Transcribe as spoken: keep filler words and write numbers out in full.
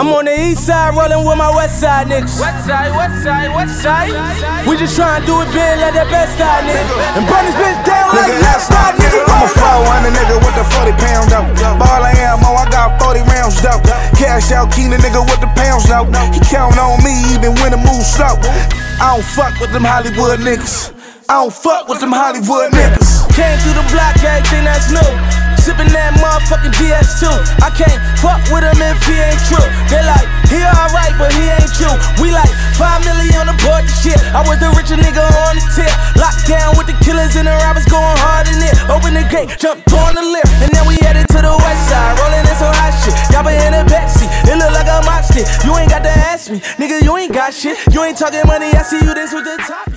I'm on the east side rolling with my west side niggas. West side, west side, west side. We just tryna do it big like that best side nigga. And burn this bitch down like Nigga, left side nigga. I'm a four hundred nigga with the forty pound though. Ball of ammo, I got forty rounds though. Cash out Keenan nigga with the pounds though. He count on me even when the move slow. I don't fuck with them Hollywood niggas. I don't fuck with them Hollywood niggas. Came through the block, everything that's new. Sippin' that motherfucking D S two. I can't fuck with him if he ain't true. They like, he alright, but he ain't you. We like five million on the board and shit. I was the richest nigga on the tip. Locked down with the killers and the robbers going hard in it. Open the gate, jumped on the lift, and then we headed to the west side. Rolling in some hot shit. Y'all been in a backseat. It look like a mock stick. You ain't got to ask me. Nigga, you ain't got shit. You ain't talking money, I see you this with the top.